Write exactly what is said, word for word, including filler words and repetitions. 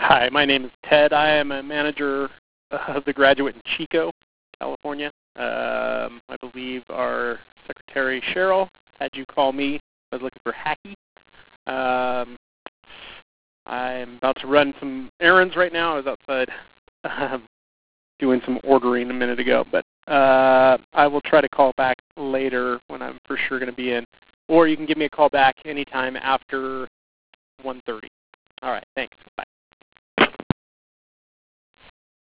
Hi, my name is Ted. I am a manager of the Graduate in Chico, California. Um, I believe our secretary, Cheryl, had you call me. I was looking for Hacky. Um, I'm about to run some errands right now. I was outside um, doing some ordering a minute ago, but uh, I will try to call back later when I'm for sure going to be in. Or you can give me a call back anytime after one thirty. All right, thanks. Bye.